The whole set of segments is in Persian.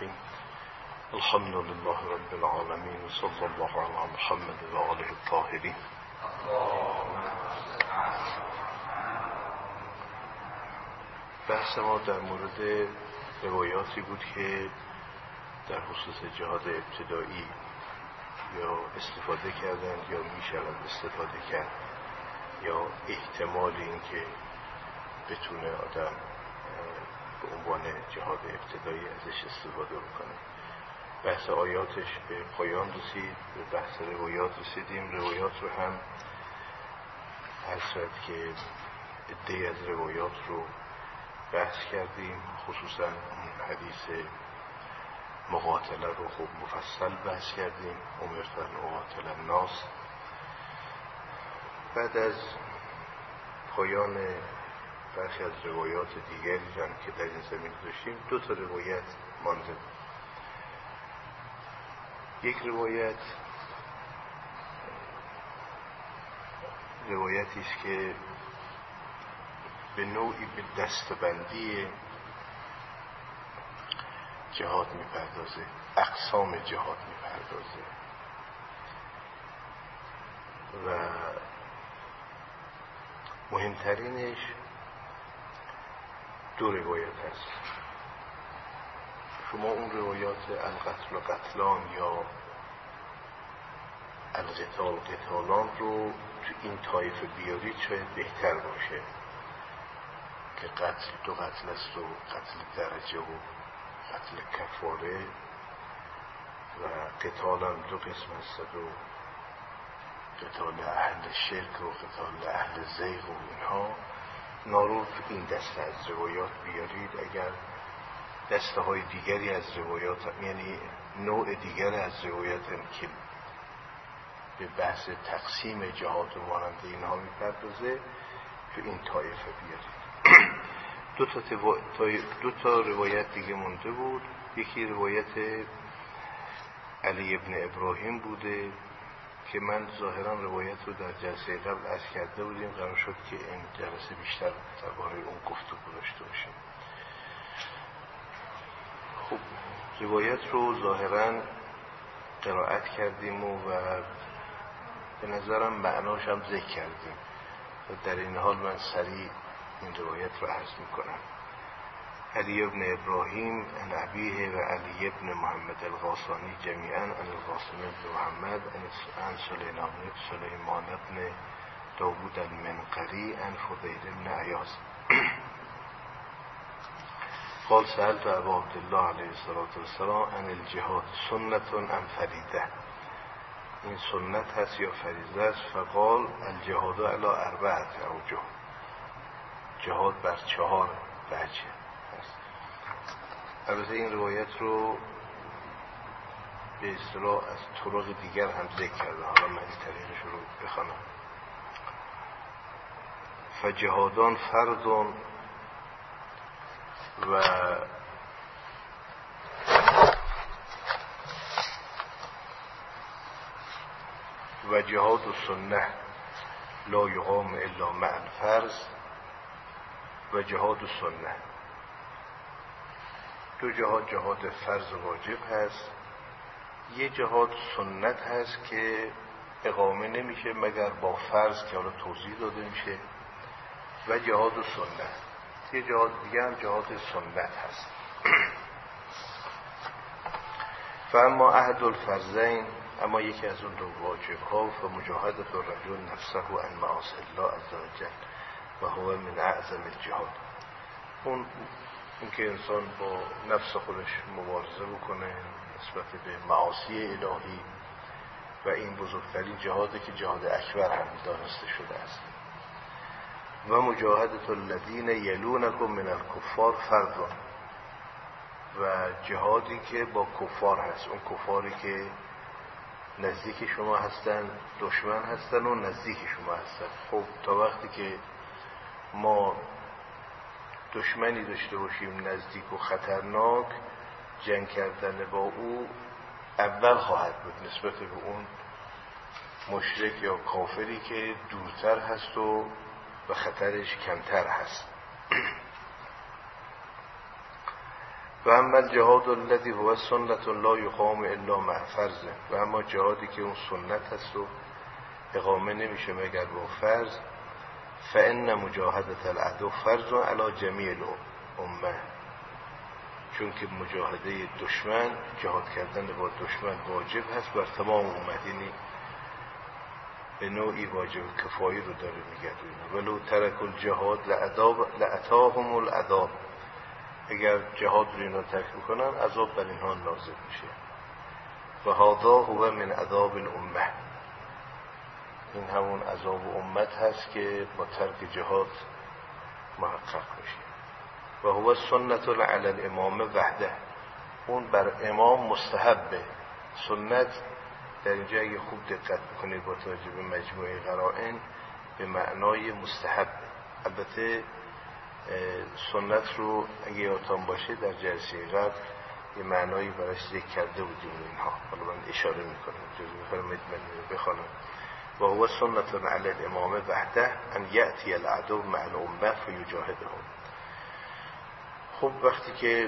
الرحیم. الحمد لله رب العالمین و صلی الله علی محمد و آله الطاهرین. بحث ما در مورد روایاتی بود که در خصوص جهاد ابتدایی یا استفاده کردن یا میشود استفاده کرد یا احتمال این که بتونه آدم به عنوان جهاد ابتدایی ازش استفاده بکنه. بحث آیاتش به پایان رسید، به بحث روایات رسیدیم. روایات رو هم حسرت که عده‌ای از روایات رو بحث کردیم، خصوصا حدیث مقاتله رو خوب مفصل بحث کردیم، امرت ان اقاتل الناس. بعد از پایان برخی از روایات دیگری که در این زمین داشتیم، دو تا روایت مانده. یک روایتی است که به نوعی به دستبندی جهاد میپردازه، اقسام جهاد میپردازه و مهمترینش دو روایت هست. شما اون روایات القتل و قتلان یا القتال قتالان رو تو این طایفه بیارید شاید بهتر باشه که قتل دو قتل است و قتل درجه و قتل کفاره و قتال هم دو قسم است و قتال اهل شرک و قتال اهل زیغ و اینها. نارو این دسته از روایات بیارید. اگر دسته های دیگری از روایات، یعنی نوع دیگر از روایات که به بحث تقسیم جهاد و مانند اینها میپردازه تو این طایفه بیارید. دو تا روایت دیگه مونده بود. یکی روایت علی ابن ابراهیم بوده که من ظاهرا روایت رو در جلسه قبل عرض کرده بودیم، قرار شد که این جلسه بیشتر درباره اون گفتگو داشته باشیم. خب روایت رو ظاهرا قرائت کردیم و به نظرم معناش هم ذکر کردیم و در این حال من سریع این روایت رو عرض میکنم. علی ابن ابراهیم عن ابیه و علی ابن محمد الغاسانی جمیعا عن القاسم بن محمد عن سلیمان ابن داود المنقری عن فضیل بن عیاض قال سألت ابا عبدالله علیه السلام عن الجهاد سنت ام فریضه. این سنت هست یا فریضه است؟ فقال الجهاد علی اربعة اوجه. جهاد بر 4 وجه است. البته این روایت رو به اصطلاح از طرق دیگر هم ذکر کرده، حالا من این طریقش رو بخوانم. فجهادان فرض و جهاد و سنه لا یقام الا مع الفرض و جهاد و سنه. دو جهاد، جهاد فرض واجب هست، یه جهاد سنت هست که اقامه نمیشه مگر با فرض که حالا توضیح داده میشه، و جهاد و سنت. یه جهاد دیگه هم جهاد سنت هست. فاما احد الفرضین، اما یکی از اون دو واجب ها، فمجاهدة الرجل نفسه عن معاصی الله عز وجل و هو من اعظم الجهاد. اون که انسان با نفس خودش مبارزه بکنه نسبت به معاصی الهی، و این بزرگترین جهاده که جهاد اکبر هم دانسته شده است. و مجاهدة الذین یلونکم من الکفار فرض، و جهادی که با کفار هست، اون کفاری که نزدیک شما هستن، دشمن هستن و نزدیک شما هستن. خب تا وقتی که ما دشمنی داشته باشیم نزدیک و خطرناک، جنگ کردن با او اول خواهد بود نسبت به اون مشرک یا کافری که دورتر هست و خطرش کمتر هست. و اما الجهاد الذي هو سنت لا یقام الا مع فرض، و اما جهادی که اون سنت هست و اقامه نمیشه مگر با فرض، فان مجاهده العدو فرض علی جمیع الامه، چون که مجاهده دشمن، جهاد کردن با دشمن واجب هست بر تمام امت، یعنی به نوعی واجب کفایی رو داره میگردونه. ولو ترک الجهاد لاتاهم العذاب، اگر جهاد رو اینا ترک میکنن عذاب بر اینها نازل میشه. و هذا هو من عذاب الامه، این همون عذاب امت هست که با ترک جهاد محقق میشه. و هو سنت علی الامام وحده، اون بر امام مستحبه. سنت در اینجا اگه خوب دقت بکنید با توجه به مجموعه قرائن به معنای مستحب. البته سنت رو اگه یادتان باشه در جلسه قبل یه معنایی براش ذکر کرده بودیم اینها، حالا من اشاره میکنم جزء بفرمایید من بخوانم. و هو سنت علی الامام وحده ان یأتی العدو مع الامه فیجاهدهم. خب وقتی که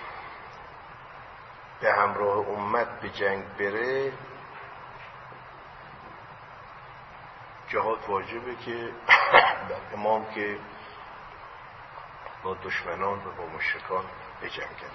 به همراه امت به جنگ بره جهاد واجبه که در امام که با دشمنان و با مشرکان بجنگن.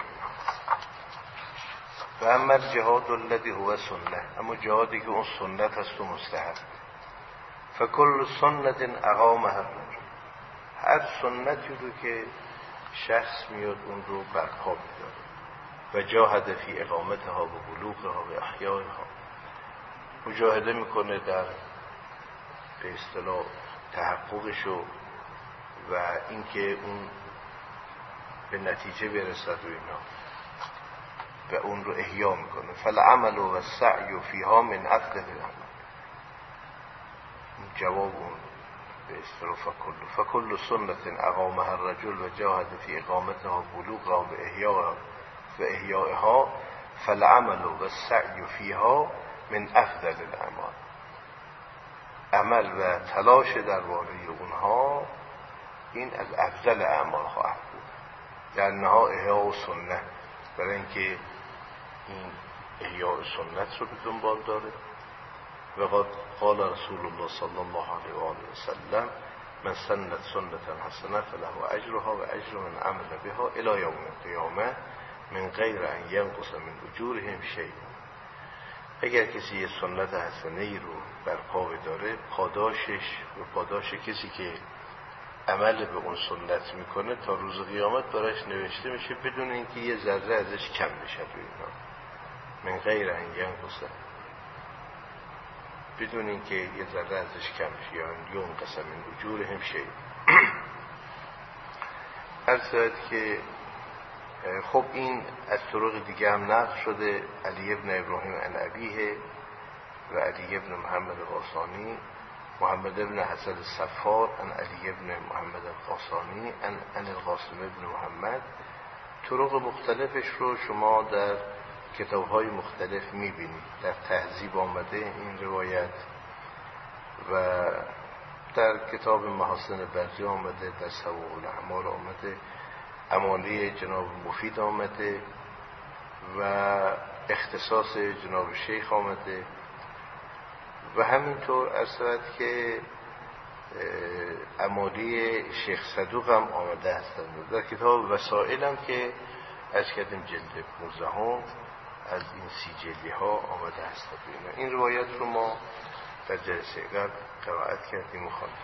و اما الجهاد الذی هو سنه، اما جهادی که اون سنت هست و مستحب، فکل سنت اقامها الرجل، هر سنتی رو که شخص میاد اون رو برپا می‌داره و جاهد فی اقامتها و بلوغها و احیائها، مجاهده میکنه در به اصطلاح تحققش و اینکه اون به نتیجه برسد و اینا و اون رو احیا میکنه. فالعمل و السعی فیها من افضل العمل، جواب اون به اصطلاح فکل سنت اقامها الرجل و جاهد فی اقامتها بلوغها و احیائها فالعمل و السعی فیها من افضل الاعمال، عمل و تلاش درباره اونها این از افضل اعمال خواهد بود. در نها احیا و سنت، برای اینکه این احیا سنت رو به دنبال داره. و قال رسول الله صلی الله علیه و آله و سلم من سنت سنتا حسنه فله اجرها و اجر من عمل بها الی یوم القیامه من غیر ان ینقص من اجورهم شیء. اگر کسی یه سنت حسنه ای رو برپا بداره، پاداشش و پاداش کسی که عمل به اون سنت میکنه تا روز قیامت براش نوشته میشه بدون اینکه یه ذره ازش کم بشه. من غیر ان ینقص، بدون اینکه یه ذره ازش کم بشه، یعنی ینقص من اجورهم شیء. هر صورت که خب این از طرق دیگه هم نقل شده. علی ابن ابراهیم عن ابیه و علی ابن محمد القاسانی، محمد ابن حسن الصفار عن علی ابن محمد القاسانی عن القاسم ابن محمد. طرق مختلفش رو شما در کتاب‌های مختلف می‌بینید. در تهذیب آمده این روایت و در کتاب محاسن برزی آمده، در سواء الاعمال آمده، امالی جناب مفید آمده و اختصاص جناب شیخ آمده و همینطور اصلاً که امالی شیخ صدوق هم آمده هستند. در کتاب وسائل هم که از کردیم جلد 19 از این 30 جلدی ها آمده هستند. این روایت رو ما در جلسه قبل قرائت کردیم و خواندیم.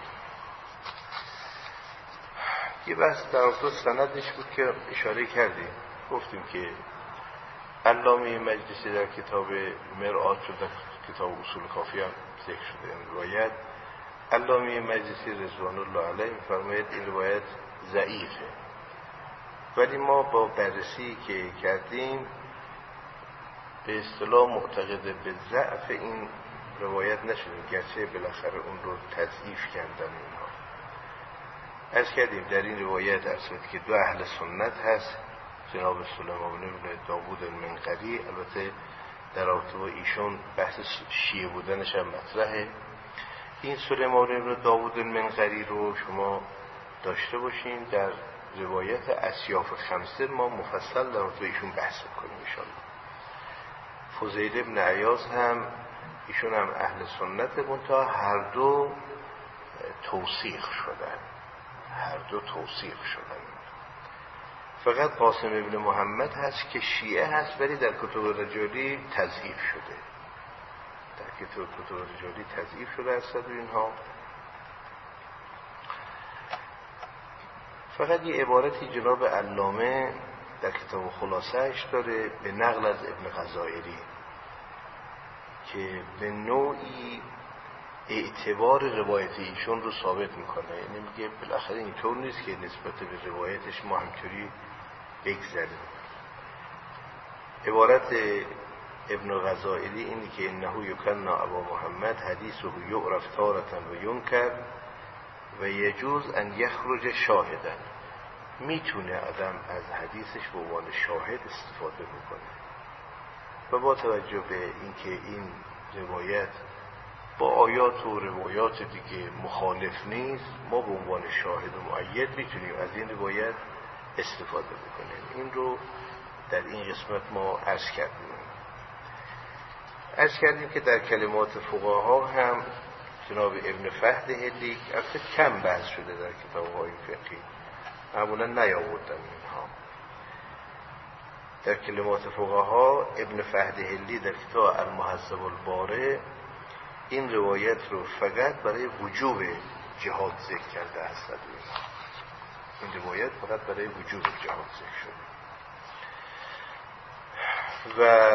یه بحث در اصل سندش بود که اشاره کردیم، گفتیم که علامه مجلسی در کتاب مرآت شده، کتاب اصول کافی هم ذکر شده این روایت. علامه مجلسی رضوان الله علیه می‌فرماید این روایت ضعیفه، ولی ما با بررسی که کردیم به اصطلاح معتقد به ضعف این روایت نشدیم، گرچه بالاخره اون رو تضعیف کردن اینها. از کردیم در این روایت اصلا که دو اهل سنت هست، جناب سلیمان بن داوود المنقری، البته در رابطه با ایشون بحث شیعه بودنش هم مطرحه. این سلیمان بن داوود المنقری رو شما داشته باشین در روایت اسیاف خمسه ما مفصل در رابطه ایشون بحث کنیم انشاءالله. فضیل ابن عیاض هم ایشون هم اهل سنت منتها هر دو توثیق شدن. فقط قاسم ابن محمد هست که شیعه هست ولی در کتب رجالی تضعیف شده است و اینها. فقط یه عبارتی جناب علامه در کتاب خلاصه‌اش داره به نقل از ابن غزائری که به نوعی اعتبار روایت ایشون رو ثابت میکنه. یعنی میگه بالاخره اینطور نیست که نسبت به روایتش ما همطوری بگذاریم. عبارت ابن غزائری اینی که انه یکنا ابا محمد حدیثه یعرف تارة و ینکر و یجوز ان یخرج شاهدا. میتونه آدم از حدیثش به عنوان شاهد استفاده بکنه و با توجه به اینکه این روایت با آیات و روایات دیگه مخالف نیست، ما به عنوان شاهد و مؤید میتونیم از این روایت استفاده بکنیم. این رو در این قسمت ما عرض کردیم که در کلمات فقها هم جناب ابن فهد هلی البته کم بحث شده در کتاب‌های فقهی، معمولا نیاوردن اینها. در کلمات فقها ابن فهد هلی در کتاب المهذب البارع این روایت رو فقط برای وجوب جهاد ذکر کرده است. این روایت فقط برای وجوب جهاد ذکر شده. و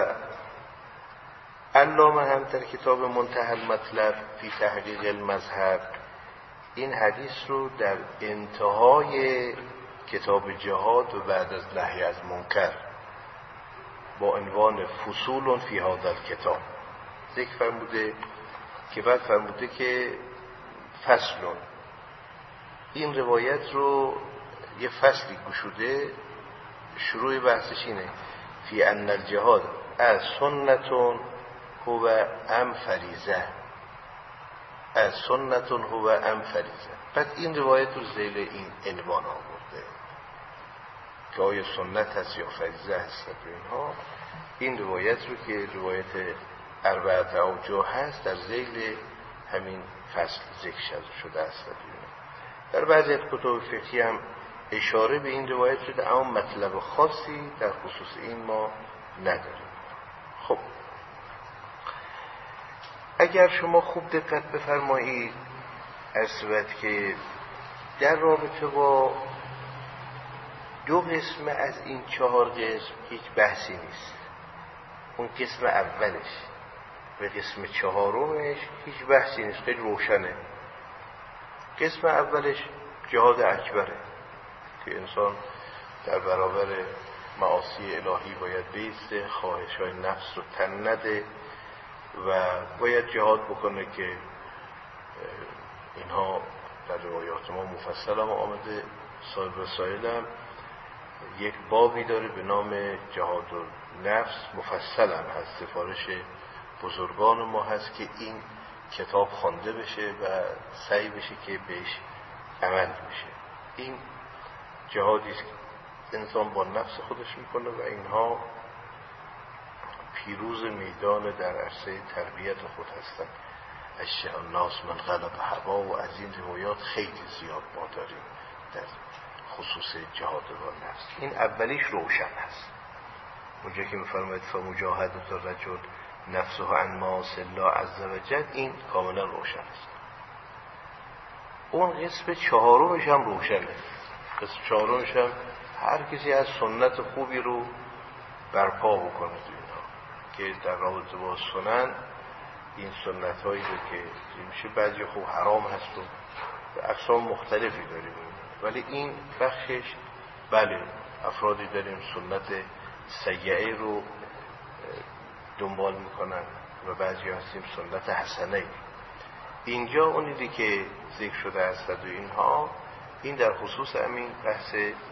علامه هم در کتاب منتهی المطلب فی تحقیق المذهب این حدیث رو در انتهای کتاب جهاد و بعد از نهی از منکر با عنوان فصول فی هذا الکتاب ذکر فرموده که بعد فرموده که فصلون، این روایت رو یه فصلی گشوده شروع بحثش اینه فی ان الجهاد از سنتون هو ام فریضه، از سنتون هو ام فریضه. بعد این روایت رو زیر این عنوان آورده که آیا سنت هست یا فریضه هست. اینها این روایت رو که روایت اربعت اوجه هست در ذیل همین فصل ذکر شده است. در بعضی از کتب فقهی هم اشاره به این روایت شده اما مطلب خاصی در خصوص این ما نداریم. خب اگر شما خوب دقت بفرمایید اصبت که در رابطه با دو قسم از این 4 قسم هیچ بحثی نیست. اون قسم اولش و قسم 4مش هیچ بحثی نیست، خیلی روشنه. قسم اولش جهاد اکبره که انسان در برابر معاصی الهی باید بیسته، خواهش‌های نفس رو تن نده و باید جهاد بکنه که اینها در روایات ما مفصل هم آمده. صاحب رسائل هم یک بابی داره به نام جهاد النفس، مفصل هم هست، سفارش بزرگان ما هست که این کتاب خوانده بشه و سعی بشه که بهش عمل بشه. این جهادی است که انسان با نفس خودش میکنه و اینها پیروز میدان در عرصه تربیت خود هستند. اشیاء الناس من غلب هوا و از این روایات خیلی زیاد ما داریم در خصوص جهاد با نفس. این اولیش روشن هست، اونجا که میفرماید فمجاهدة الرجل نفسه عن معاصی الله عز وجل، این کاملا روشن است. اون قسم 4مش هم روشنه. قسم 4مش هم هر کسی از سنت خوبی رو برپا بکنه که در رابطه با سنن این سنت هایی رو که میشه بعضی خوب حرام هست و اقسام مختلفی داریم، ولی این بخشش بله افرادی داریم سنت سیئه رو دنبال میکنن و بعضی هستیم سنت حسنه. اینجا اونیدی که ذکر شده است و اینها این در خصوص همین بحث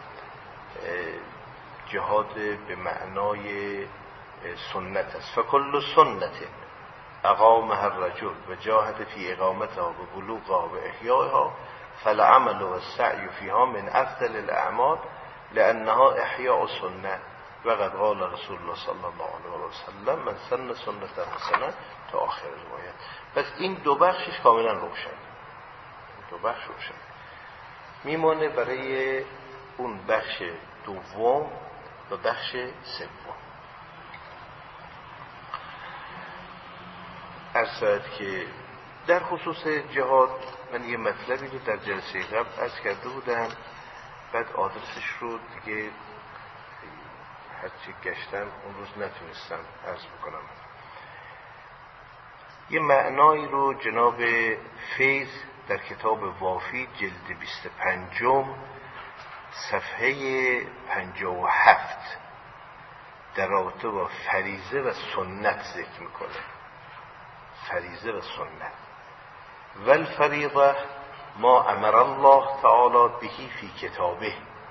جهاد به معنای سنت است. فکل سنت اقامها الرجل و جاهد فی اقامتها و بلوغها و احیائها فالعمل والسعي فيها من افضل الاعمال لانها احیاء سنه و قد قال رسول الله صلی الله علیه و سلم من سن سنت حسنه تا آخر روایت. پس این دو بخشش کاملا روشن، دو بخش روشن. میمانه برای اون بخش دوم و بخش سوم. ارشد که در خصوص جهاد من یه مطلبی رو در جلسه قبل عرض کرده بودم، بعد آدرسش رو دیگه هرچی گشتم اون روز نتونستم عرض بکنم. یه معنایی رو جناب فیض در کتاب وافی جلد 25 صفحه 57 در رابطه با فریضه و سنت ذکر میکنه. فریضه و سنت. والفریضه ما امر الله تعالی بهی فی کتابه.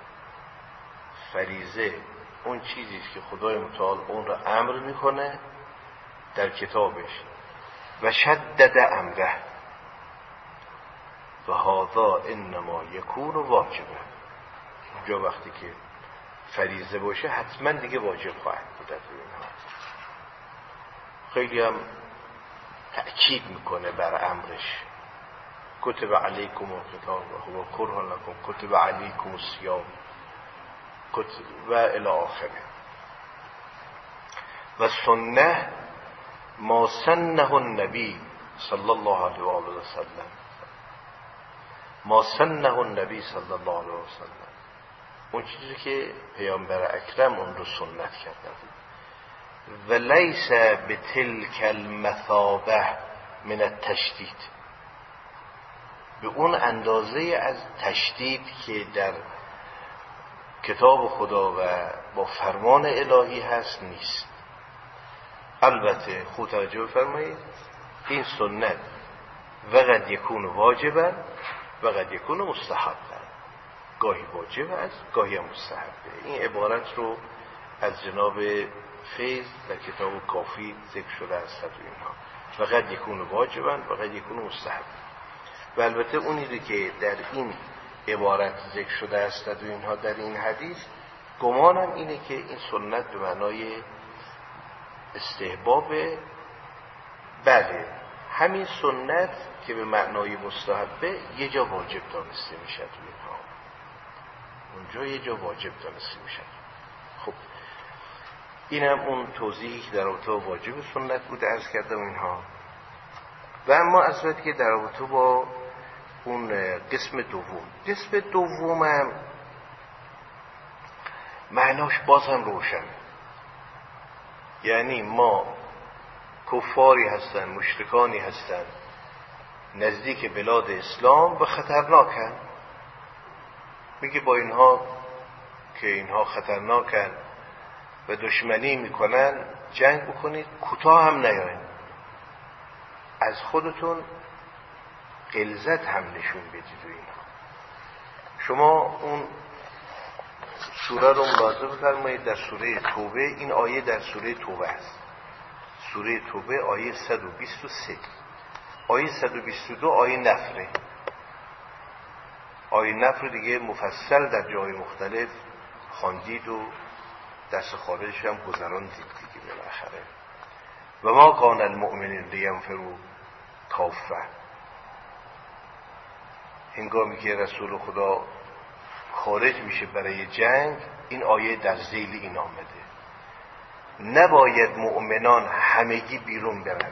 فریضه اون چیزی که خدای متعال اون را امر میکنه در کتابش و شدد امره و هذا انما یکون واجبه. اونجا وقتی که فریضه باشه حتما دیگه واجب خواهد بود. خیلی هم تأکید میکنه بر امرش. کتب علیکم القتال و هو کرها لکم کتب علیکم الصیام و الی آخره. و سنه ما سنه النبی صلی الله علیه و آله و سلم، ما سنه النبی صلی الله علیه و سلم، اون چیزی که پیامبر اکرم اون رو سنت کرده و لیس بتلک المثابه من التشدید، به اون اندازه از تشدید که در کتاب خدا و با فرمان الهی هست نیست. البته خود توجه بفرمایید این سنت و قد یکون واجبا و قد یکون مستحبا، گاهی واجب است گاهی مستحبه. این عبارت رو از جناب فیض در کتاب کافی ذکر شده است و اینها. و قد یکون واجبا و قد یکون مستحبا. و البته اونی که در این عبارت ذکر شده است و اینها در این حدیث، گمانم اینه که این سنت به معنای استحباب. بله همین سنت که به معنای مستحبه یه جا واجب دانسته میشه تو اینها، اونجا یه جا واجب دانسته میشه. خب اینم اون توضیحی که در رابطه با واجب سنت بوده عرض کردم اینها. و اما از وقتی که در رابطه با اون قسم دومم معناش باز هم روشن. یعنی ما کفاری هستن، مشرکانی هستن نزدیک بلاد اسلام و خطرناکن، میگه با اینها که اینها خطرناکن و دشمنی میکنن جنگ بکنید، کوتاه هم نیاین، از خودتون غلظت هم نشون بدید. و اینا شما اون سوره رو ملاحظه بفرمایید در سوره توبه. این آیه در سوره توبه است، سوره توبه آیه 123. آیه 122 آیه نفره. آیه نفر دیگه مفصل در جای مختلف خواندید و دست خارجش هم گذراندید دیگه بالاخره. و ما کان المؤمنین لینفروا کافه. هنگامی که رسول خدا خارج میشه برای جنگ، این آیه در ذیل این آمده، نباید مؤمنان همگی بیرون برن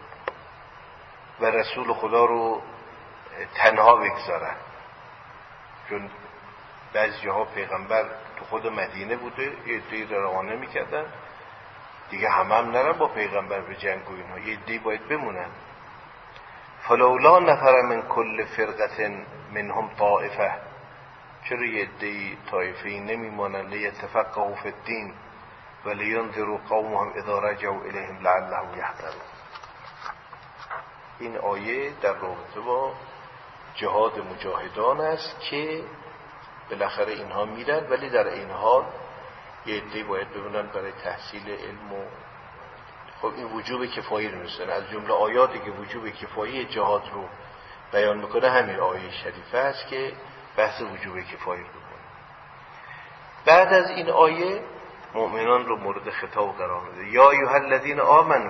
و رسول خدا رو تنها بگذارن، چون بعضی جاها پیغمبر تو خود مدینه بوده، یه عده‌ای روانه میکردن دیگه، هم نرن با پیغمبر به جنگ و اینها، یه عده‌ای باید بمونن. فلولا نفر من کل فرقه منهم طائفه، چرا یه عده‌ای طایفه‌ای نمیمانن لیتفقهوا فی الدین و لینذروا قومهم اذا رجعوا الیهم لعلهم یحذرون. این آیه در رابطه با جهاد مجاهدان است که بالاخره اینها میرن، ولی در این حال یه عده‌ای باید بمونن برای تحصیل علم. و خب این وجوب کفایی رو می‌سن، از جمله آیاتی که وجوب کفایی جهاد رو بیان میکنه همین آیه شریفه است که بحث وجوب کفایه رو میکنه. بعد از این آیه مؤمنان رو مورد خطاب قرار میده. یا ایها الذین آمنو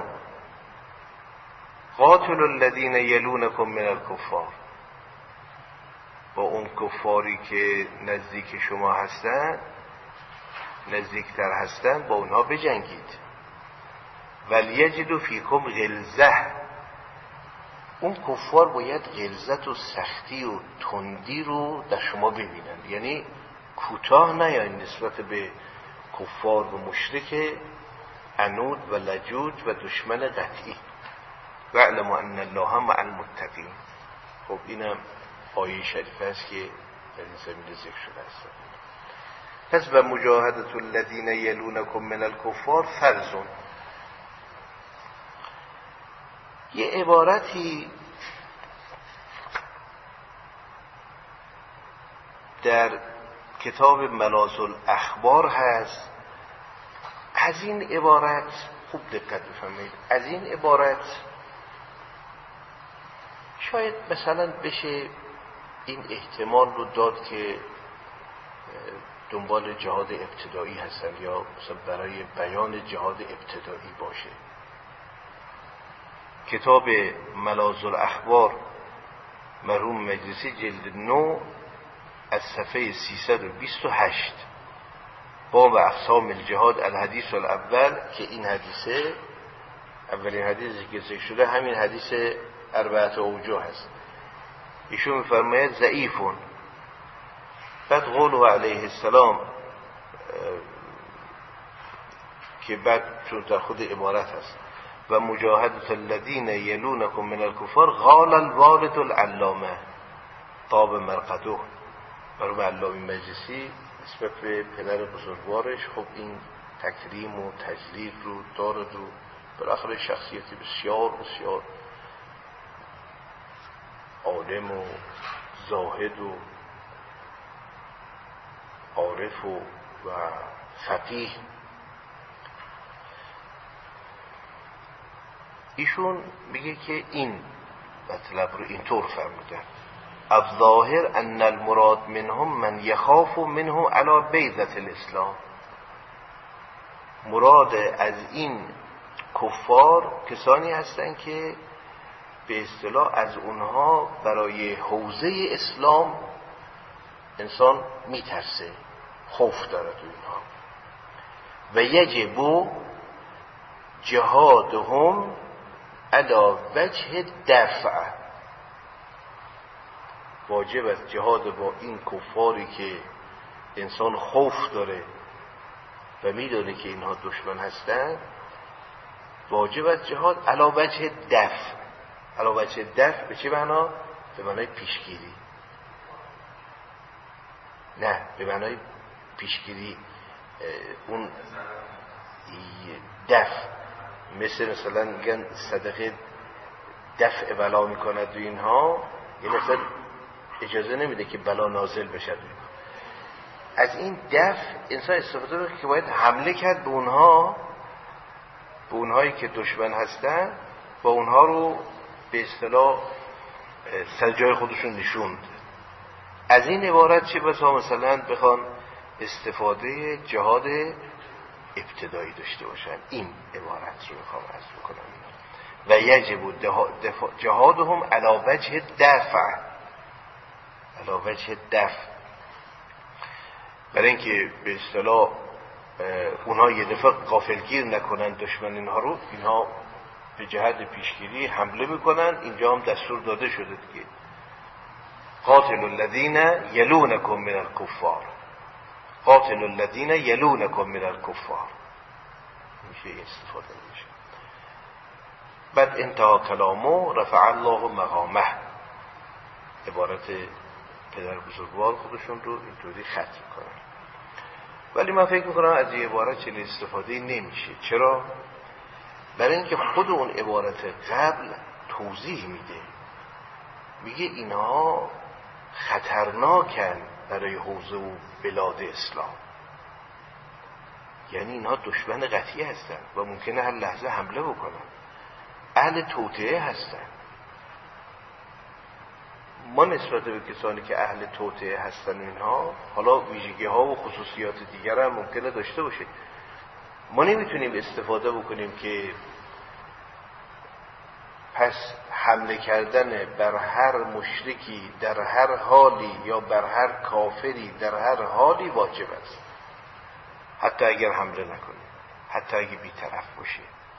قاتلوا الذین یلونکم من الکفار. با اون کفاری که نزدیک شما هستن، نزدیکتر هستن، با اونها بجنگید. ولیجدوا فیکم غلظه. اون کفار باید غلظت و سختی و تندی رو در شما ببینن، یعنی کوتاه نیاین نسبت به کفار و مشرک عنود و لجوج و دشمن قطعی. واعلموا ان الله مع المتقین. خب اینم آیه شریفه است که در این زمینه ذکر شده است. پس و مجاهدة الذین یلونکم من الکفار فرض. یه عبارتی در کتاب ملاذ الاخبار هست. از این عبارت خوب دقت بفرمایید. از این عبارت شاید مثلا بشه این احتمال رو داد که دنبال جهاد ابتدایی هستن یا مثلا برای بیان جهاد ابتدایی باشه. کتاب ملاذ الاخبار مرحوم مجلسی جلد 9 از صفحه 328 باب اقسام الجهاد الحدیث الاول که این حدیثه اولین حدیثی که ذکر شده همین حدیث اربعه اوجه هست. ایشون میفرماید ضعیفون. بعد قوله علیه السلام که بعد چون در خود عبارت هست و مجاهدة الذین یلونکم من الکفار قال الوالد العلامه طاب مرقده. مرحوم علامه مجلسی نسبت به پدر بزرگوارش خب این تکریم و تجلیل رو دارد و بالاخره شخصیتی بسیار بسیار عالم و زاهد و عارف و فقیه. ایشون میگه که این مطلب رو اینطور فرمودن: الظاهر ان المراد منهم من یخاف منه علی بیضة الاسلام. مراد از این کفار کسانی هستند که به اصطلاح از اونها برای حوزه اسلام انسان میترسه، خوف داره تو اینها. و یجب جهادهم علی وجه دفع. واجب است جهاد با این کفاری که انسان خوف داره و میدونه که اینها دشمن هستند. واجب است جهاد علی وجه دفع. علی وجه دفع به چه معنا؟ به معنای پیشگیری. نه، به معنای پیشگیری. اون دفع مثلا میگن صدقه دفع بلا میکند و اینها، یعنی مثلا اجازه نمیده که بلا نازل بشه. از این دفع انسان استفاده میکنه که باید حمله کرد به اونها، به اونهایی که دشمن هستن، با اونها رو به اصطلاح سر جای خودشون نشوند. از این عبارت چه بسا مثلا بخوان استفاده جهاد ابتدایی داشته باشن. این عبارت رو میخوام عرض بکنم و یجب جهادهم علی وجه دفع. علی وجه دفع برای اینکه به اصطلاح اونها یه دفعه غافلگیر نکنن دشمن اینها رو، اینها به جهت پیشگیری حمله میکنن. اینجا هم دستور داده شده دیگه: قاتل الذین یلونکم من الکفار. قاتل الذین یلونکم من الکفار میشه استفاده میشه. بعد انتها کلامو رفع الله مقامه. عبارت پدر بزرگوار خودشون رو اینطوری ختم میکنن. ولی من فکر میکنم از این عبارت چنین استفاده نمیشه. چرا؟ برای اینکه خود اون عبارت قبل توضیح میده، میگه اینها خطرناکن برای حوزه و بلاد اسلام، یعنی اینها دشمن قطعی هستن و ممکنه هر لحظه حمله بکنن، اهل توطئه هستن. ما نسبت به کسانی که اهل توطئه هستن اینها، حالا ویژگی ها و خصوصیات دیگر هم ممکنه داشته باشه، ما نمیتونیم استفاده بکنیم که پس حمله کردن بر هر مشرکی در هر حالی یا بر هر کافری در هر حالی واجب است، حتی اگر حمله نکنیم، حتی اگر بی‌طرف باشه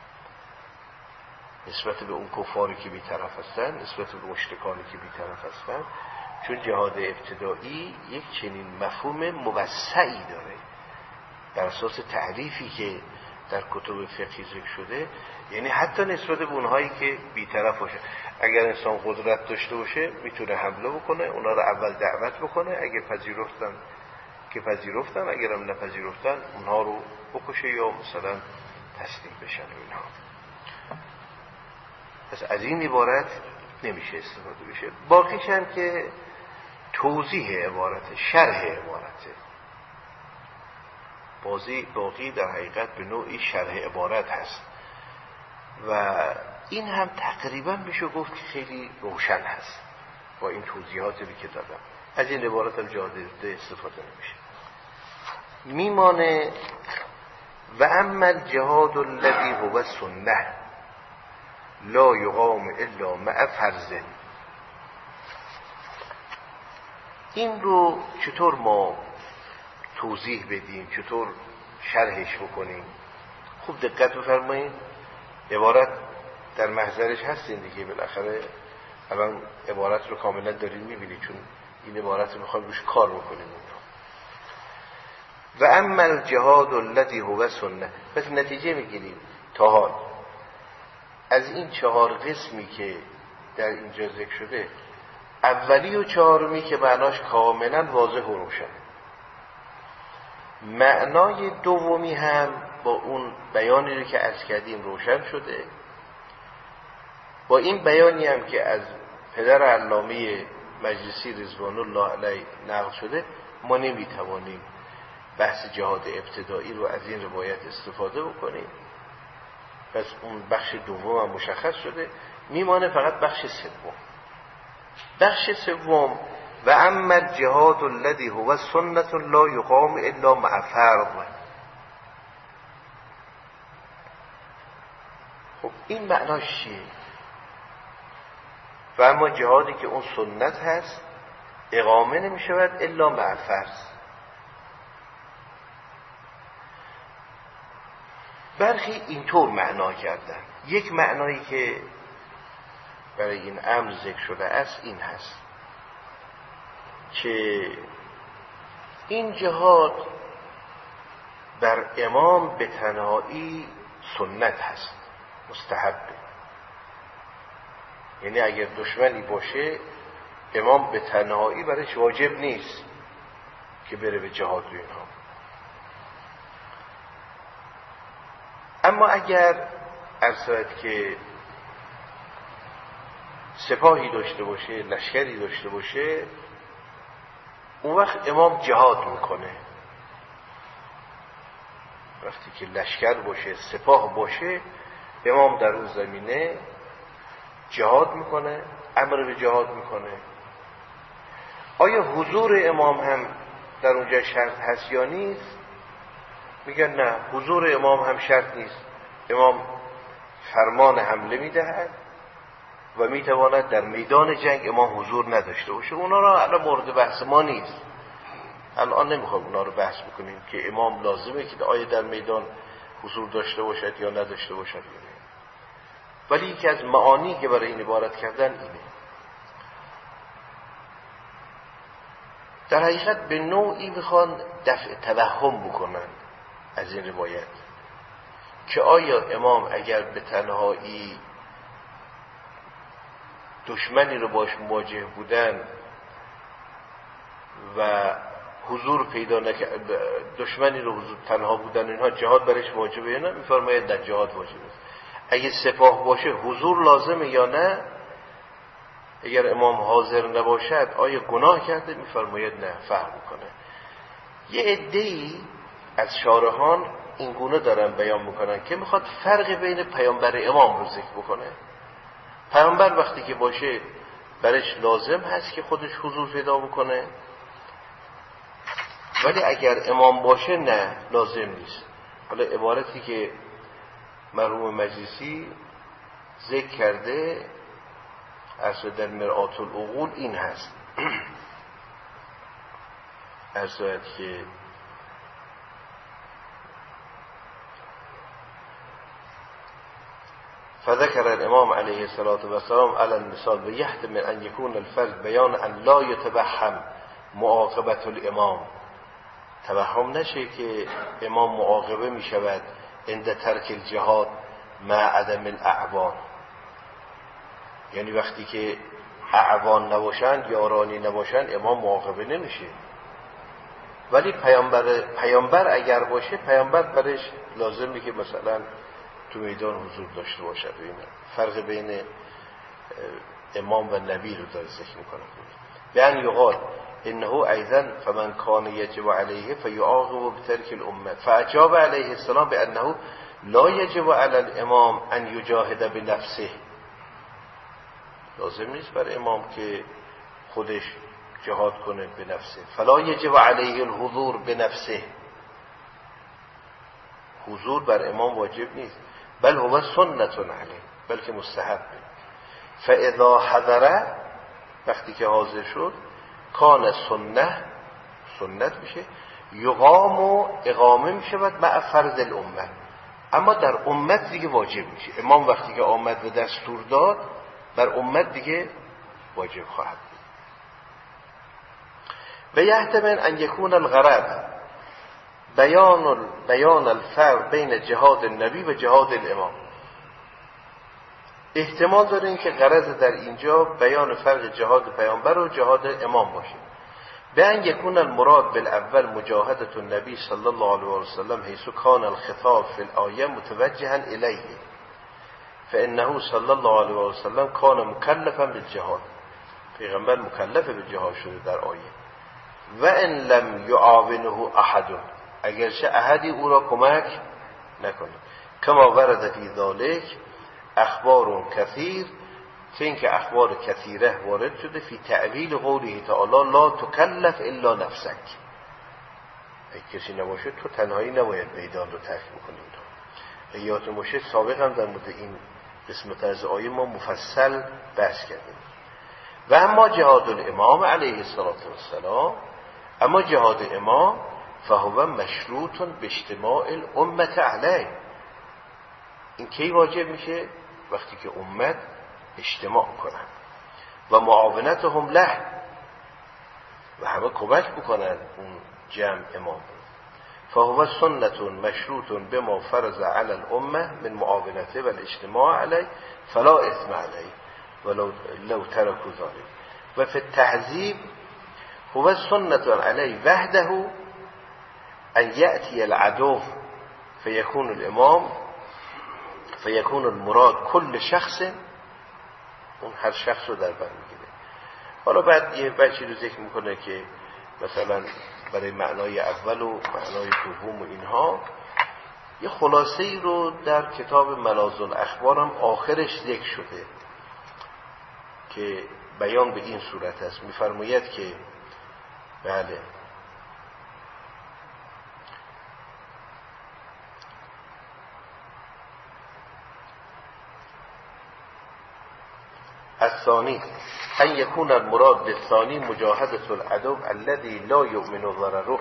نسبت به اون کفاری که بی‌طرف هستن، نسبت به مشرکانی که بی‌طرف هستن. چون جهاد ابتدایی یک چنین مفهوم موسعی داره بر اساس تعریفی که در کتب فقهی ذکر شده، یعنی حتی نسبت به اونهایی که بی‌طرف باشه. اگر انسان قدرت داشته باشه میتونه حمله بکنه، اونا رو اول دعوت بکنه، اگر پذیرفتن که پذیرفتن، اگر هم نپذیرفتن اونها رو بکشه یا مثلا تسلیم بشن و اینها. پس از این عبارت نمیشه استفاده بشه. باقیش هم که توضیح عبارته، شرح عبارته. باقی در حقیقت به نوعی شرح عبارت هست و این هم تقریبا میشه گفت که خیلی روشن هست با این توضیحاتی که دادم. از این عبارت هم جاده استفاده نمیشه. میمانه و اما الجهاد الذی هو سنه لا یقام الا مع فرض. این رو چطور ما توضیح بدیم، چطور شرحش بکنیم؟ خوب دقت بفرمایید، عبارت در محضرش هستین دیگه، بالاخره الان عبارت رو کاملا دارین میبینید، چون این عبارت رو میخوایم روش کار بکنیم. و اما الجهاد الذی هو سنه، پس نتیجه میگیریم تا حال از این 4 قسمی که در اینجا ذکر شده، اولی و 4می که معناش کاملا واضح و روشن، معنای دومی هم با اون بیانی رو که عرض کردیم روشن شده، با این بیانی هم که از پدر علامه مجلسی رضوان الله علیه نقل شده، ما نمیتوانیم بحث جهاد ابتدایی رو از این روایت استفاده بکنیم. پس اون بخش دوم هم مشخص شده، میمانه فقط بخش سوم. بخش سوم و اما الجهاد الذی هو سنت لا یقام الا مع فرض. خب این معناش چیه؟ و اما جهادی که اون سنت هست اقامه نمی شود الا مع فرض. برخی اینطور معنا کردن. یک معنایی که برای این امر ذکر شده است این هست که این جهاد بر امام به تنهایی سنت هست، مستحبه. یعنی اگر دشمنی باشه امام به تنهایی برایش واجب نیست که بره به جهاد و اینها. اما اگر ارسد که سپاهی داشته باشه، لشکری داشته باشه، اون وقت امام جهاد میکنه. وقتی که لشکر باشه، سپاه باشه، امام در اون زمینه جهاد میکنه، امر به جهاد میکنه. آیا حضور امام هم در اونجا شرط هست یا نیست؟ میگن نه، حضور امام هم شرط نیست. امام فرمان حمله میدهد و میتواند در میدان جنگ امام حضور نداشته باشه. اونا را الان مورد بحث ما نیست، الان نمیخوام اونا رو بحث بکنیم که امام لازمه که آیا در میدان حضور داشته باشد یا نداشته باشد. ولی یکی از معانی که برای این عبارت کردن اینه. در حقیقت به نوعی میخوان دفع توهم بکنن از این روایت که آیا امام اگر به تنهایی دشمنی رو باش مواجه بودن و حضور پیدا نکرد، دشمنی رو حضور تنها بودن، اینها جهاد برش واجبه یا نه؟ میفرماید نه، جهاد واجبه. اگه سپاه باشه حضور لازمه یا نه؟ اگر امام حاضر نباشد آیا گناه کرده؟ میفرماید نه، فرق میکنه. یه عده‌ای از شارحان این گونه دارن بیان میکنن که میخواد فرق بین پیامبر امام رو ذکر بکنه. پیامبر وقتی که باشه برش لازم هست که خودش حضور پیدا بکنه، ولی اگر امام باشه نه لازم نیست. حالا عبارتی که مرحوم مجلسی ذکر کرده اصلا در مرآت العقول این هست ارزاید که فذكر الامام علیه السلام على المثال بيحتمل ان يكون الفرد بیان ان لا يتبهم معاقبت الامام، توهم نشه که امام معاقبه می شود عند ترک الجهاد مع عدم الاعوان، یعنی وقتی که اعوان نباشند، یارانی نباشند، امام معاقبه نمیشه. ولی پیامبر اگر باشه، پیامبر برش لازمه که مثلا تو میدان حضور داشته باشد. این فرق بین امام و نبی رو داره ذکر میکنه. بیان یقال انه ایضا فمن کان یجب علیه فیعاقب بترک الامه، فاجاب علیه السلام بانه لا یجب علی الامام ان یجاهد بنفسه، لازم نیست بر امام که خودش جهاد کنه به نفسه. فلا یجب علیه الحضور بنفسه، حضور بر امام واجب نیست، بل هو سنت علیه، بلکه مستحب. فاذا حضر، وقتی که حاضر شد، کان سنت میشه، یقام و اقامه میشود مع فرض الامه، اما در امت دیگه واجب میشه. امام وقتی که آمد و دستور داد، بر امت دیگه واجب خواهد بود. و یحتمل ان یکون الغرض بیان الفرق بین جهاد النبی و جهاد الامام، احتمال داره این که غرض در اینجا بیان فرق جهاد پیامبر و جهاد امام باشه. بأن يكون المراد بالاول مجاهدة النبي صلى الله عليه وسلم حيث كان الخطاب في الآية متوجها إليه فإنه صلى الله عليه وسلم كان مكلفا بالجهاد، پیغمبر مکلف به جهاد شده در آیه. و ان لم يعاونه احد، اگرچه احدی او را کمک نکنه. کما ورد فی ذلک اخبار کثیر، چه اینکه اخبار کثیره وارد شده فی تعلیل قوله تعالی لا تکلف الا نفسک، اگه کسی نباشه تو تنهایی نباید میدان رو ترک بکنی. یادتون باشه سابق هم در مورد این قسمت از آیه ما مفصل بحث کردیم. و اما جهاد الامام علیه السلام، اما جهاد امام فهو مشروط به اجتماع الامت علیه، این کی واجب میشه؟ وقتی که امت اجتماع کنن و معاونتهم له، و همه کمک بکنن اون جمع امام. فهو سنت مشروط بما فرض علی الامه من معاونته و الاجتماع علیه فلا اثم علیه ولو ترکوا ذلك. و فی التعذیب هو سنت علیه وحده ان یأتی العدو فیکون الامام فیکون المراد کل شخص، اون هر شخص رو در بر میگیره. حالا بعد یه بچی رو ذکر میکنه که مثلا برای معنای اول و معنای دوم و اینها یه خلاصه ای رو در کتاب ملاذ الاخبار هم آخرش ذکر شده که بیان به این صورت است. میفرماید که بله الثانی ان یکون المراد بالثانی مجاهدة العدو الذي لا یؤمن ضرره.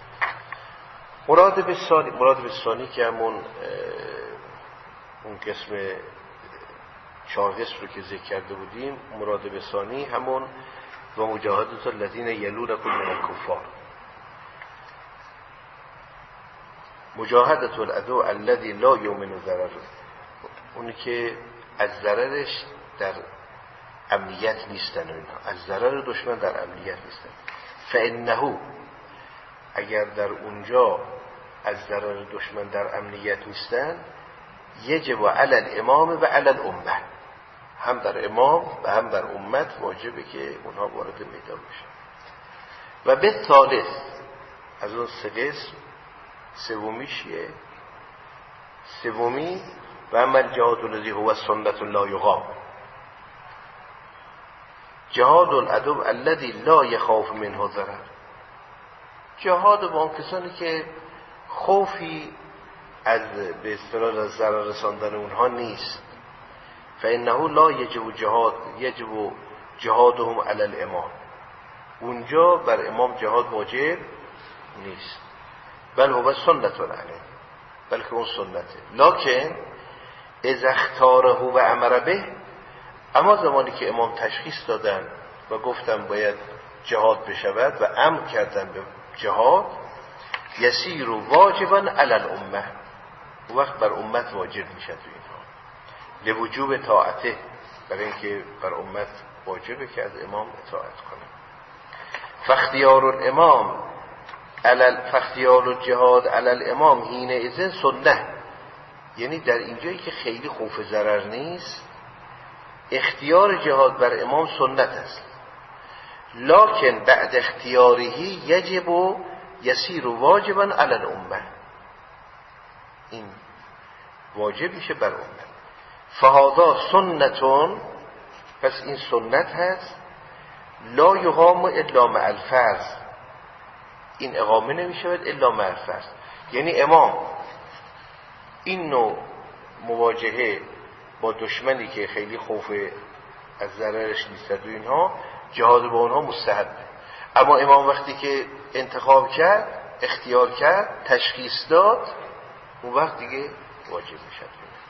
مراد به ثانی که همون اون قسم 4 قسم رو که ذکر کرده بودیم، مراد به ثانی همون و مجاهدة الذین یلونکم من الکفار، مجاهدة العدو الذي لا یؤمن ضرره، اونی که از ضررش در امنیت نیستن، اینها از ضرر دشمن در امنیت نیستن. فانه، اگر در اونجا از ضرر دشمن در امنیت نیستن، یجب علی الامام و علی الامه، هم در امام و هم در امت واجبه که اونها وارد میدان بشن. و به ثالث، از اون 3 قسم سومیشیه، سومی و اما الجهاد الذی هو سنت لا یقام، جهاد العدو الذی لا یخاف منه ضرر، جهاد با اون کسانی که خوفی از به اصطلاح ضرر رساندن اونها نیست. فانه لا یجب جهادهم علی الامام، اونجا بر امام جهاد واجب نیست، بل هو سنت علیه، بلکه اون سنته. لکن اذا اختاره و امر به، اما زمانی که امام تشخیص دادن و گفتن باید جهاد بشود و امر کردن به جهاد، یسیر واجبا علی الامه، وقت بر امت واجب میشه تو اینها، لوجوب طاعته، برای اینکه بر امت واجبه که از امام اطاعت کنه. فاختیار الجهاد علی الامام حین اذن سنه، یعنی در اینجایی که خیلی خوف ضرر نیست اختیار جهاد بر امام سنت است. لکن بعد اختیارهی یجب و یسیر واجبا علی الامه، این واجب میشه بر امت. فهذا سنتون، پس این سنت هست. لا یقام الا مع الفرض، این اقامه نمیشود الا مع الفرض، یعنی امام این نوع مواجهه با دشمنی که خیلی خوف از ضررش نیست و اینها، جهاد با اونها مستحبه. اما امام وقتی که انتخاب کرد، اختیار کرد، تشخیص داد، اون وقت دیگه واجب میشه.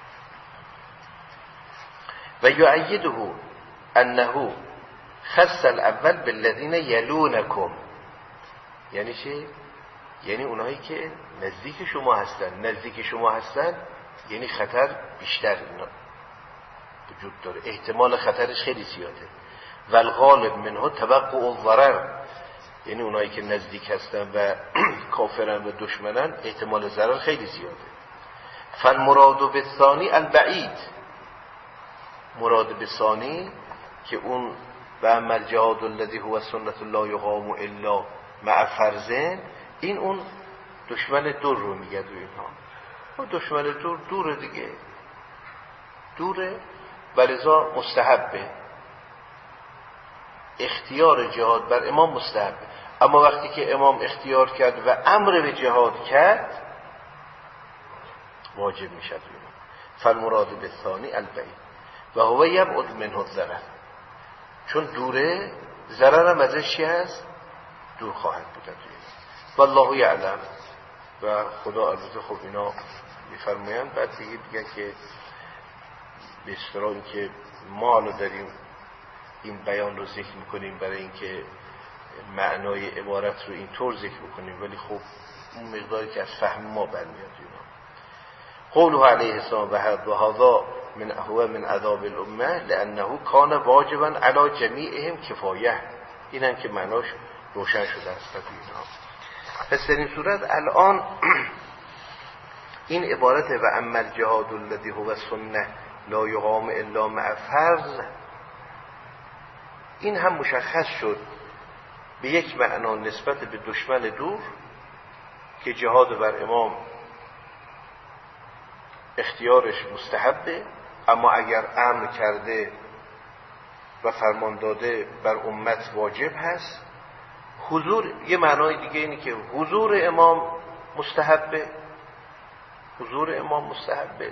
و یعیده انه خص الاول بالذین یلونکم، یعنی چه؟ یعنی اونایی که نزدیک شما هستن، یعنی خطر بیشتر اینا وجود داره، احتمال خطرش خیلی زیاده. و الغالب منه توقع الضرر، یعنی اونایی که نزدیک هستن و کافرن و دشمنن احتمال ضرر خیلی زیاده. فالمراد بالثانی البعید، مراد به ثانی که اون و اما الجهاد الذی هو سنت لا یقام الا مع فرضین، این اون دشمن دور رو میگه دو اینها. و دشمن دوره دیگه، دوره، ولذا مستحبه، اختیار جهاد بر امام مستحبه. اما وقتی که امام اختیار کرد و امر به جهاد کرد، واجب میشه. فالمراد بالثانی البعید و هو یبعد منه الضرر، چون دوره ضرر هم ازش چی هست؟ دور خواهد بود. والله یعلم، و خدا البته خب اینا میفرمایند. بعد دیگه میگن که به اصطلاح این که ما حالا داریم این بیان رو ذکر میکنیم برای اینکه معنای عبارت رو اینطور ذکر میکنیم، ولی خب اون مقداری که از فهم ما برمیاد اینا. قوله علیه السلام و هذا من عذاب الامه لانه کان واجبا علی جمیعهم کفایه، این هم که معناش روشن شده است اینا. پس در این صورت الان این عبارت و اما الجهاد الذی هو سنه لا یقام الا مع فرض، این هم مشخص شد به یک معنا نسبت به دشمن دور که جهاد بر امام اختیارش مستحبه، اما اگر امر کرده و فرمان داده بر امت واجب هست. حضور، یه معنای دیگه اینه که حضور امام مستحبه، حضور امام مستحبه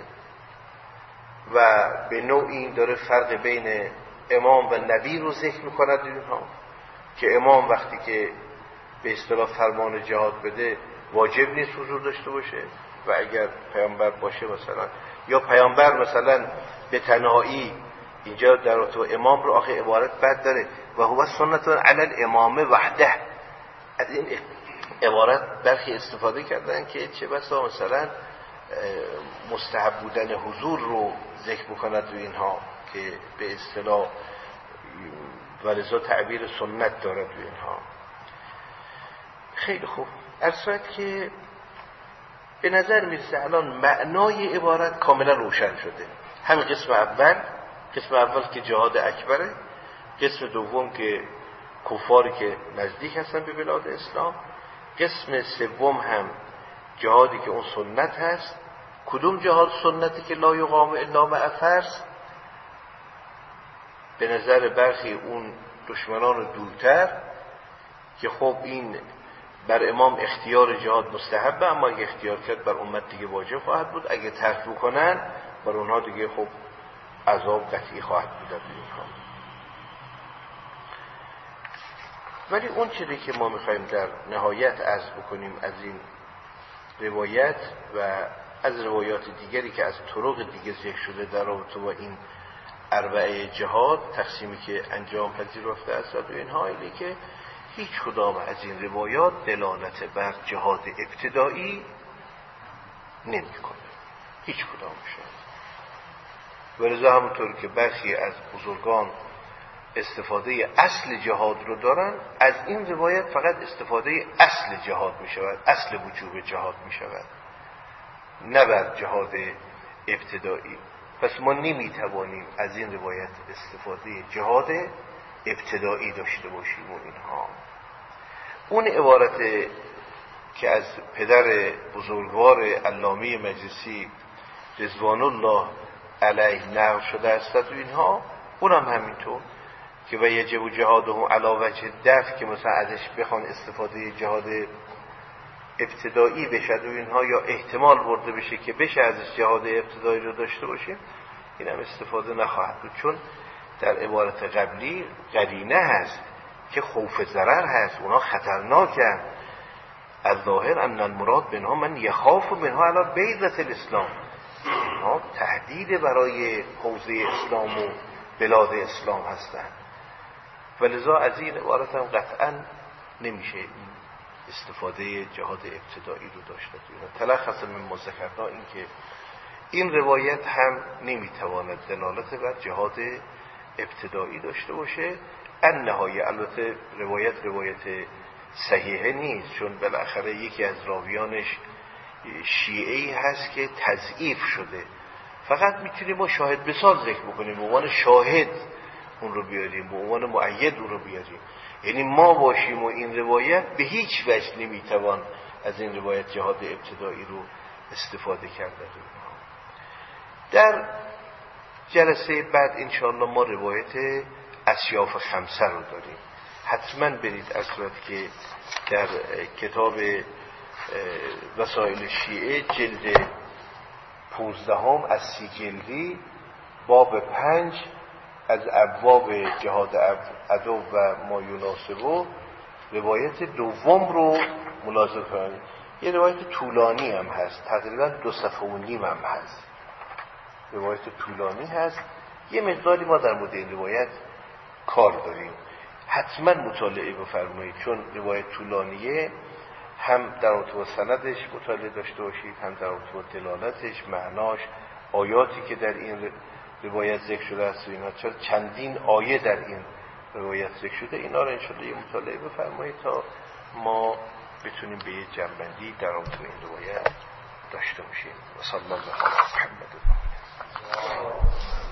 و به نوعی داره فرق بین امام و نبی رو ذکر میکند اینها، که امام وقتی که به اصطلاح فرمان جهاد بده واجب نیست حضور داشته باشه، و اگر پیامبر باشه مثلا، یا پیامبر مثلا به تنهایی، اینجا در تو امام رو آخه عبارت بد داره و هو سنت علی الامام وحده، از این عبارت برخی استفاده کردن که چه بسا مثلا مستحب بودن حضور رو ذکر بکند رو اینها، که به اصطلاح ولذا تعبیر سنت دارد رو اینها. خیلی خوب، ارساید که به نظر میرسه الان معنای عبارت کاملا روشن شده. همین قسم اول که جهاد اکبره، قسم دوم که کفاری که نزدیک هستن به بلاد اسلام، قسم سوم هم جهادی که اون سنت هست. کدوم جهاد سنتی که لا یقام الا مع فرض؟ به نظر برخی اون دشمنان دورتر که خب این بر امام اختیار جهاد مستحبه، اما اگه اختیار کرد بر امت دیگه واجب خواهد بود، اگه ترک بکنن بر اونها دیگه خب عذاب قطعی خواهد بود در اینها. ولی اون چیزی که ما میخوایم در نهایت عرض بکنیم از این روایت و از روایات دیگری که از طرق دیگه ذکر شده در رابطه با این اربعه جهاد، تقسیمی که انجام پذیرفته است و اینها، اینه که هیچ کدام از این روایات دلالت بر جهاد ابتدایی نمی‌کنه، هیچ کدامشون. ولذا همونطور که برخی از بزرگان استفاده اصل جهاد رو دارن، از این روایت فقط استفاده اصل جهاد می شود، اصل وجوب جهاد می شود، نه بر جهاد ابتدایی. پس ما نمی توانیم از این روایت استفاده جهاد ابتدایی داشته باشیم. و اینها اون عبارت که از پدر بزرگوار علامه مجلسی رضوان الله علیه نقل شده است و اینها، اونم همینطور که و یجب جهادهم علی وجه دفع، که مثلا ازش بخوان استفاده جهاد ابتدایی بشه و اینها، یا احتمال برده بشه که بشه ازش جهاد ابتدایی رو داشته باشیم، این هم استفاده نخواهد بود، چون در عبارت قبلی قرینه هست که خوف ضرر هست، اونا خطرناکن. الظاهر ان المراد بنها من یخاف منها علی بیضة الاسلام، اینها تهدید برای حوزه اسلام و بلاد اسلام هستند. ولذا از این عبارت هم قطعا نمیشه استفاده جهاد ابتدایی رو داشته. تلخص من ما ذکرنا این که این روایت هم نمیتواند دلالت بر جهاد ابتدایی داشته باشه. النهایه البته روایت صحیحه نیست، چون بالاخره یکی از راویانش شیعه‌ای هست که تضعیف شده. فقط میتونیم ما شاهد به سال ذکر بکنیم، به عنوان شاهد اون رو بیاریم، به عنوان مؤید اون رو بیاریم، یعنی ما باشیم و این روایت به هیچ وجه نمیتوان از این روایت جهاد ابتدایی رو استفاده کرده. در جلسه بعد انشاءالله ما روایت اسیاف خمسه رو داریم. حتما برید از صورت که در کتاب وسائل شیعه جلد 15 از 30 جلدی باب 5 از ابواب جهاد عدو و ما یناسبه روایت دوم رو ملاحظه کنید. یه روایت طولانی هم هست، تقریبا 2 صفحه و نیم هم هست، روایت طولانی هست. یه مقداری ما در مورد این روایت کار داریم، حتما مطالعه بفرمایید، چون روایت طولانیه. هم در رابطه با سندش مطالعه داشته باشید، هم در رابطه با دلالتش، معناش، آیاتی که در این روایت ذکر شده است و اینا، چون چندین آیه در این روایت ذکر شده، اینا رو انشاءالله یه مطالعه بفرمایید تا ما بتونیم به یه جنبندی در رابطه با این روایت داشته باشیم. و صلی الله علی محمد.